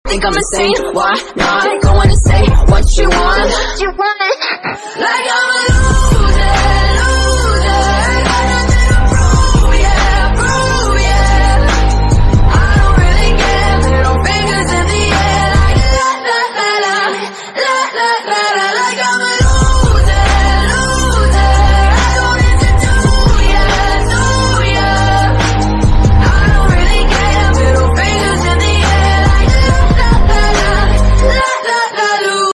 think I'm insane? Why not? Go on and say what you want. Like I'm a